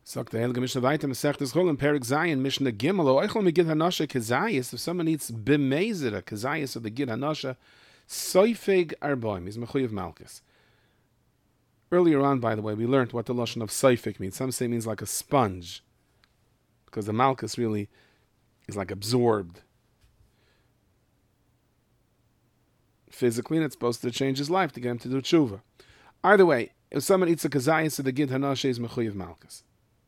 Sagt der Helge Mishnah weiter, Masech des Chol in Perik Zayin, Mishnah Gimel, O Eichel Megid Hanasha Kezayis, if someone eats B'mezid, a Kezayis of the Gid Hanasha, Soifeg Arboim, is Mechuyev Malchus. Earlier on, by the way, we learned what the Lashon of Soifeg means. Some say it means like a sponge, because the Malchus really is like absorbed physically, and it's supposed to change his life to get him to do tshuva. Either way, if someone eats a Kezayis of the Gid Hanasha, is Mechuyev Malchus.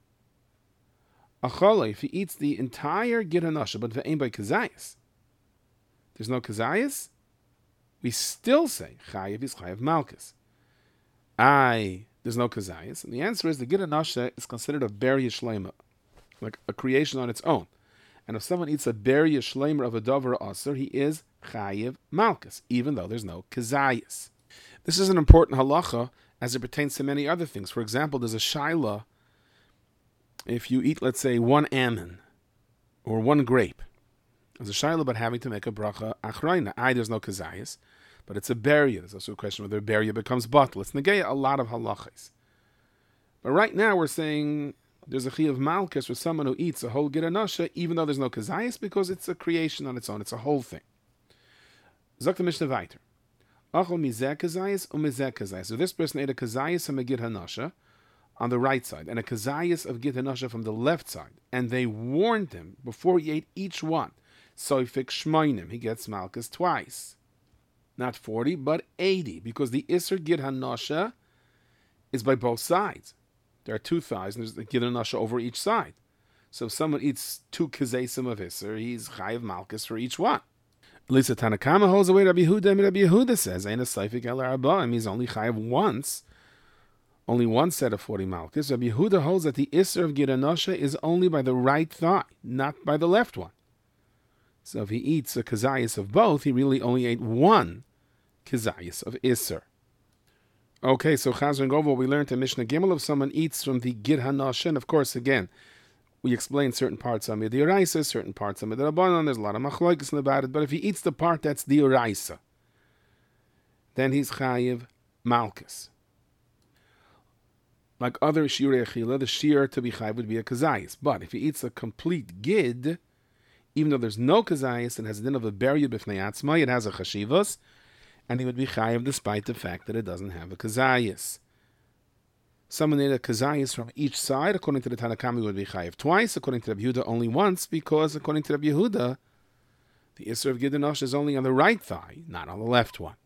Achala, if he eats the entire Gid Hanasha, but ve'ein by Kezayis, there's no Kezayis, we still say Chayev is Chayev Malchus. There's no Kezayis, and the answer is the Gid Hanasha is considered a Beria Shlema, like a creation on its own. And if someone eats a Beria Shlemer of a Dover Aser, he is Chayev Malchus, even though there's no Kezayis. This is an important halacha as it pertains to many other things. For example, there's a Shaila. If you eat, let's say, one almond or one grape, there's a shayla about having to make a bracha achrayna. There's no kezayis, but it's a beria. There's also a question whether a beria becomes batel. It's negaya a lot of halachas. But right now we're saying there's a chi of malchus for someone who eats a whole Gid Hanasha, even though there's no kezayis, because it's a creation on its own. It's a whole thing. Zok the Mishnah weiter. Achol mizeh kezayis umizeh kezayis. So this person ate a kezayis and a Gid Hanasha on the right side, and a kezayis of Gid Hanasha from the left side. And they warned him before he ate each one. Soifik shmoinim, he gets malchus twice. Not 40, but 80, because the Isser Gid Hanasha is by both sides. There are two thighs, and there's the Gid Hanasha over each side. So if someone eats two kezesim of Isser, he's chayiv malchus for each one. Lisa Tanakama holds away Rabbi Yehuda, and Rabbi Yehuda says, Ein a Soifik el Arbaim, he's only chayiv once. Only one set of 40 malchus. Rabbi Yehuda holds that the Isser of Gid Hanasha is only by the right thigh, not by the left one. So if he eats a kezayis of both, he really only ate one kezayis of Isser. Okay, so Chazar and Govo, we learned in Mishnah Gimel, if someone eats from the Gid Hanasha, and of course, again, we explain certain parts on the Oraisa, certain parts on the Rabbanon, there's a lot of machlokes about it, but if he eats the part that's the Oraisa, then he's chayiv malchus. Like other shirei achila, the shir to be chayiv would be a kezayis. But if he eats a complete gid, even though there's no kezayis and has a din of a beria b'fnei atzma, it has a chashivas, and he would be chayiv despite the fact that it doesn't have a kezayis. Someone ate a kezayis from each side, according to the Tanakami, would be chayiv twice, according to Rabbi Yehuda only once, because according to Rabbi Yehuda, the Isser of Gid Hanasha is only on the right thigh, not on the left one.